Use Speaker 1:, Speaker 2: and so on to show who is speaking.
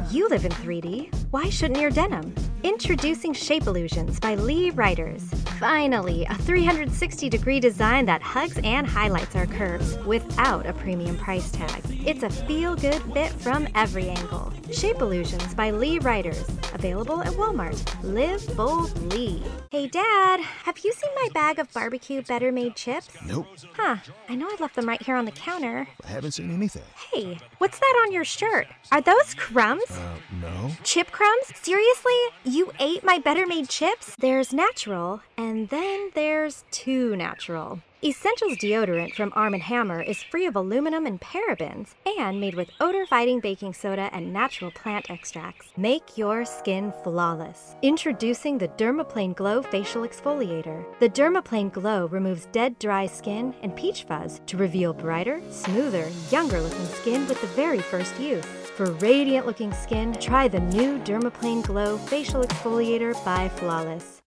Speaker 1: You live in 3D. Why shouldn't your denim? Introducing Shape Illusions by Lee Writers. Finally, a 360-degree design that hugs and highlights our curves without a premium price tag. It's a feel-good fit from every angle. Shape Illusions by Lee Writers. Available at Walmart. Live bold, Lee. Hey, Dad, have you seen my bag of barbecue Better Made chips?
Speaker 2: Nope.
Speaker 1: Huh, I know I left them right here on the counter.
Speaker 2: I haven't seen anything.
Speaker 1: Hey, what's that on your shirt? Are those crumbs?
Speaker 2: No.
Speaker 1: Chip crumbs? Seriously? You ate my Better Made chips? There's natural, and then there's too natural. Essentials deodorant from Arm & Hammer is free of aluminum and parabens and made with odor-fighting baking soda and natural plant extracts. Make your skin flawless. Introducing the Dermaplane Glow Facial Exfoliator. The Dermaplane Glow removes dead, dry skin and peach fuzz to reveal brighter, smoother, younger-looking skin with the very first use. For radiant-looking skin, try the new Dermaplane Glow Facial Exfoliator by Flawless.